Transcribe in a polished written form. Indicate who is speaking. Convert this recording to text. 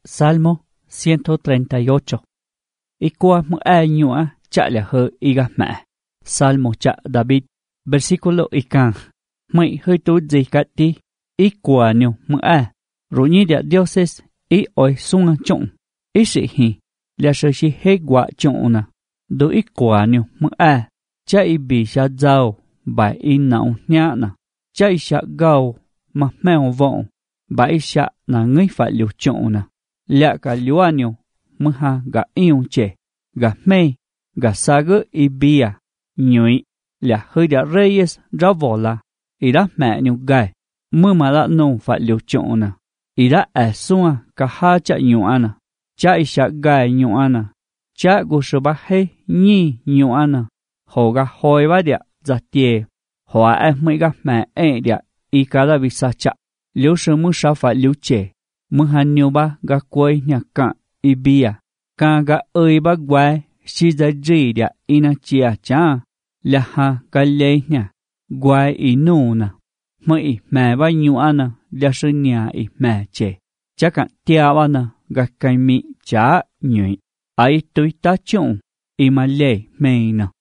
Speaker 1: Salmo 138. Ikua mu'anyua cha'ля hơi iga mẹ. Salmo cha David. Versículo ikan. Mày hơi tú gì cả tí. Ikua niu mu'a. Rồi như địa dioses i oi sunga trọng. I sĩ hi. Là sự si hê quả trọng na. Đô ikua niu mu'a. Cha i bì xa giàu. Bà i nạo nhã na. Cha i xa gạo. Mà mèo vọng. Bà i xa na ngây phải liều trọng na. Lạ cả liều anio. Mơ ha gà iong chê. Gà mê. Gà xa gỡ i bia. Nhụy. Lạ hơi đã reyes ra vò la. I đã mẹ niu gai. Mơ mà lạ nông phải liều trọng na. I đã ẻ xua cả ha chạ nhụ ana. Cha i xa gai nhụ ana. Cha gô sơ bác hê nhi nhụ ana. Hồ gà hoi bá địa giả tiề. Hóa em mới gà mẹ ế địa. I cả là vì xa chạ. Liêu sơ mơ xa phải liêu chê. Mơ hà nhiều ba gà quay nhà cạn i bia. Cả gà ơi bác quay. Xí giá dì địa i na chia chá. Là hà gà lê nhà. Quay i nô na. Mơ i mẹ bá nhụ ana. Là sơ nhà i mẹ chê. Chá cạn tia bá na. Gà cây mị chá nhụy. Ai tôi ta trông. I mà lê mê na.